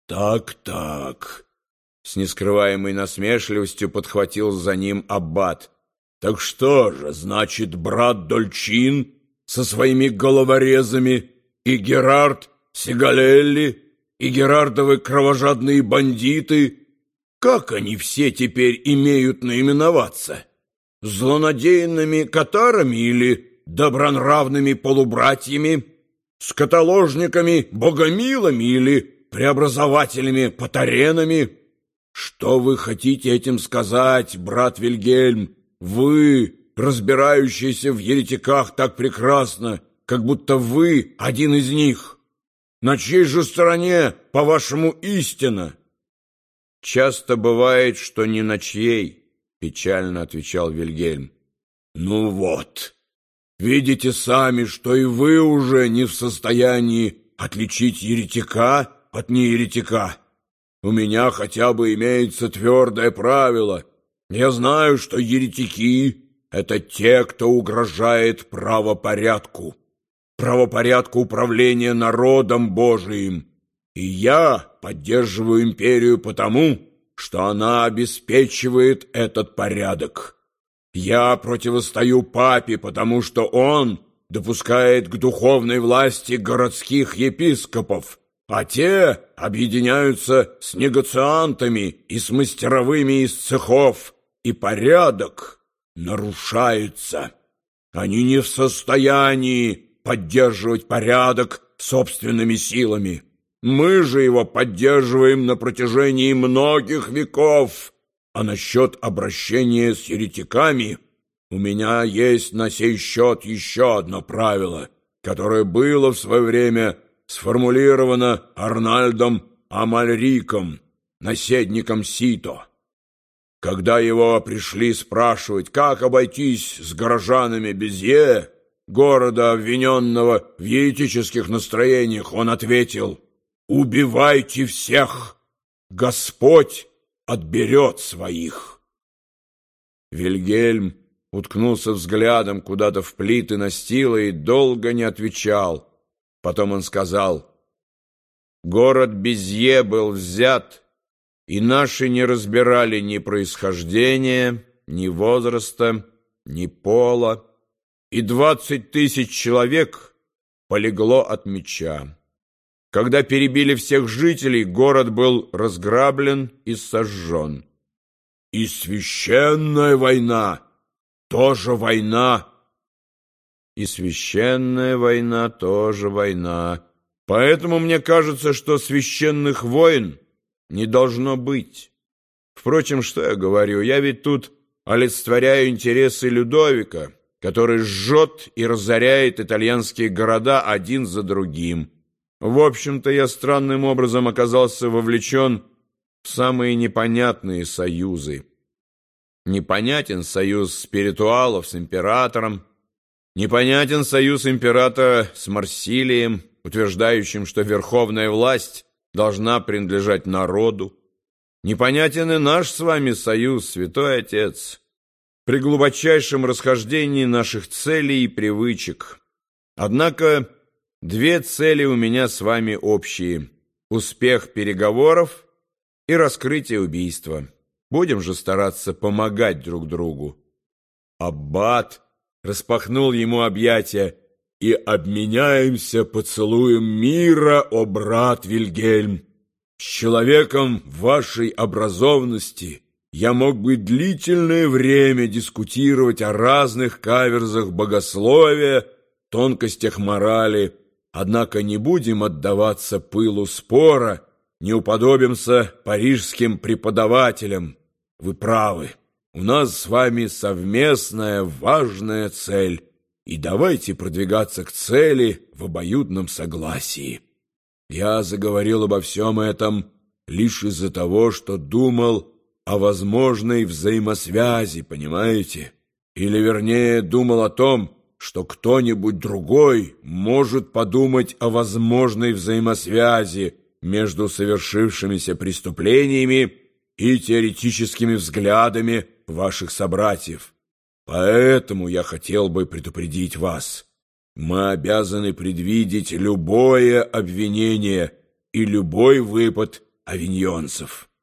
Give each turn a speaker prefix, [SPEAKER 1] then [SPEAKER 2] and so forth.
[SPEAKER 1] Так, с нескрываемой насмешливостью подхватил за ним аббат. Так что же, значит, брат Дольчин со своими головорезами и Герард Сигалелли и Герардовы кровожадные бандиты, как они все теперь имеют наименоваться? Злонадеянными катарами или добронравными полубратьями, скотоложниками, богомилами или преобразователями патаренами? Что вы хотите этим сказать, брат Вильгельм? Вы, разбирающийся в еретиках так прекрасно, как будто вы один из них. На чьей же стороне, по-вашему, истина? Часто бывает, что не на чьей, печально отвечал Вильгельм. Ну вот, видите сами, что и вы уже не в состоянии отличить еретика от нееретика. У меня хотя бы имеется твердое правило. Я знаю, что еретики — это те, кто угрожает правопорядку управления народом Божиим. И я поддерживаю империю потому, что она обеспечивает этот порядок. Я противостою папе, потому что он допускает к духовной власти городских епископов, а те объединяются с негациантами и с мастеровыми из цехов, и порядок нарушается. Они не в состоянии поддерживать порядок собственными силами. Мы же его поддерживаем на протяжении многих веков. А насчет обращения с еретиками у меня есть на сей счет еще одно правило, которое было в свое время сформулировано Арнальдом Амальриком, наследником Сито. Когда его пришли спрашивать, как обойтись с горожанами Безье, города, обвиненного в еретических настроениях, он ответил: «Убивайте всех! Господь отберет своих!» Вильгельм уткнулся взглядом куда-то в плиты настила и долго не отвечал. Потом он сказал: «Город Безье был взят, и наши не разбирали ни происхождения, ни возраста, ни пола, и 20 000 человек полегло от меча. Когда перебили всех жителей, город был разграблен и сожжен. И священная война тоже война. И священная война тоже война. Поэтому мне кажется, что священных войн не должно быть. Впрочем, что я говорю? Я ведь тут олицетворяю интересы Людовика, который жжет и разоряет итальянские города один за другим. В общем-то, я странным образом оказался вовлечен в самые непонятные союзы. Непонятен союз спиритуалов с императором, непонятен союз императора с Марсилием, утверждающим, что верховная власть должна принадлежать народу. Непонятен и наш с вами союз, святой отец, при глубочайшем расхождении наших целей и привычек. Однако две цели у меня с вами общие: успех переговоров и раскрытие убийства. Будем же стараться помогать друг другу. Аббат распахнул ему объятия. И обменяемся поцелуем мира, о брат Вильгельм. С человеком вашей образованности я мог бы длительное время дискутировать о разных каверзах богословия, тонкостях морали, однако не будем отдаваться пылу спора, не уподобимся парижским преподавателям. Вы правы, у нас с вами совместная важная цель, и давайте продвигаться к цели в обоюдном согласии. Я заговорил обо всем этом лишь из-за того, что думал о возможной взаимосвязи, понимаете? Или, вернее, думал о том, что кто-нибудь другой может подумать о возможной взаимосвязи между совершившимися преступлениями и теоретическими взглядами ваших собратьев. Поэтому я хотел бы предупредить вас. Мы обязаны предвидеть любое обвинение и любой выпад авиньонцев.